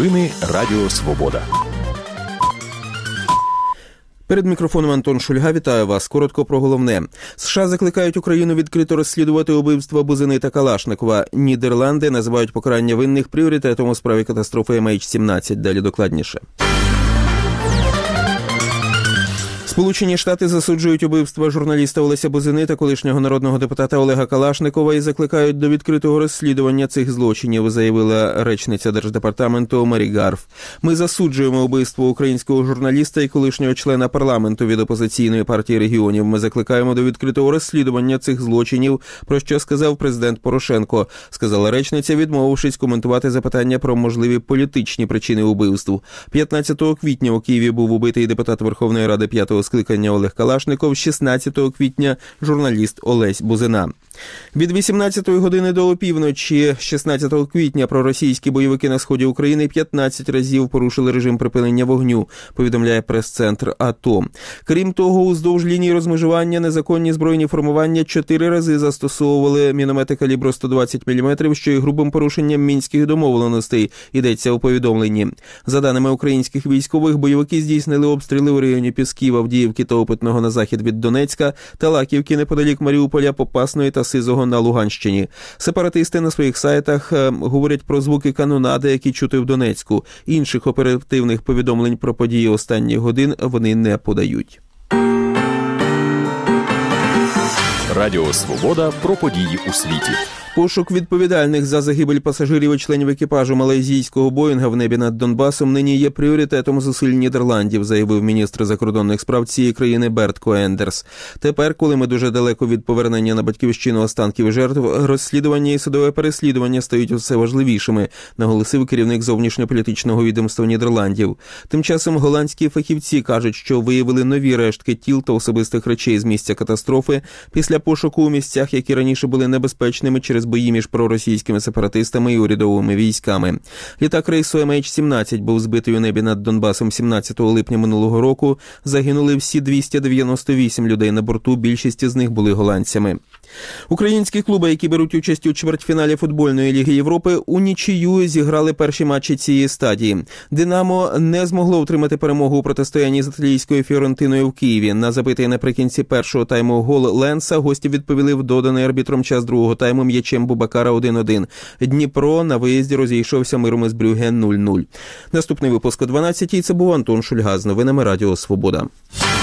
Новини Радіо Свобода. Перед мікрофоном Антон Шульга. Вітаю вас. Коротко про головне. США закликають Україну відкрито розслідувати убивства Бузини та Калашникова. Нідерланди називають покарання винних пріоритетом у справі катастрофи MH17. Далі докладніше. Сполучені Штати засуджують убивства журналіста Олеся Бузини та колишнього народного депутата Олега Калашникова і закликають до відкритого розслідування цих злочинів, заявила речниця Держдепартаменту Мері Гарф. Ми засуджуємо убивство українського журналіста і колишнього члена парламенту від опозиційної партії регіонів. Ми закликаємо до відкритого розслідування цих злочинів, про що сказав президент Порошенко, сказала речниця, відмовившись коментувати запитання про можливі політичні причини убивств. 15 квітня у Києві був убитий депутат Верховної Ради 5-го скликання Олег Калашников, 16 квітня журналіст Олесь Бузина. Від 18-ї години до опівночі 16 квітня проросійські бойовики на сході України 15 разів порушили режим припинення вогню, повідомляє прес-центр АТО. Крім того, уздовж лінії розмежування незаконні збройні формування 4 рази застосовували міномети калібру 120 мм, що є грубим порушенням мінських домовленостей, йдеться у повідомленні. За даними українських військових, бойовики здійснили обстріли у районі Пісків, Авдіївки та Опитного на захід від Донецька та Лаківки неподалік Маріуполя, Попасної та Сизого на Луганщині. Сепаратисти на своїх сайтах говорять про звуки канонади, які чути в Донецьку. Інших оперативних повідомлень про події останніх годин вони не подають. Радіо Свобода про події у світі. Пошук відповідальних за загибель пасажирів і членів екіпажу малайзійського Боїнга в небі над Донбасом нині є пріоритетом зусиль Нідерландів, заявив міністр закордонних справ цієї країни Берт Коендерс. Тепер, коли ми дуже далеко від повернення на батьківщину останків жертв, розслідування і судове переслідування стають усе важливішими, наголосив керівник зовнішньополітичного відомства Нідерландів. Тим часом голландські фахівці кажуть, що виявили нові рештки тіл та особистих речей з місця катастрофи після пошуку у місцях, які раніше були небезпечними через бої між проросійськими сепаратистами і урядовими військами. Літак рейсу MH17 був збитий у небі над Донбасом 17 липня минулого року. Загинули всі 298 людей на борту, більшість з них були голландцями. Українські клуби, які беруть участь у чвертьфіналі футбольної Ліги Європи, у нічию зіграли перші матчі цієї стадії. «Динамо» не змогло утримати перемогу у протистоянні з італійською «Фіорентиною» в Києві. На забитий наприкінці першого тайму гол Ленса гості відповіли в доданий арбітром час другого тайму м'ячем Бубакара 1-1. Дніпро на виїзді розійшовся миром із Брюгге 0-0. Наступний випуск о 12-й. Це був Антон Шульга з новинами Радіо Свобода.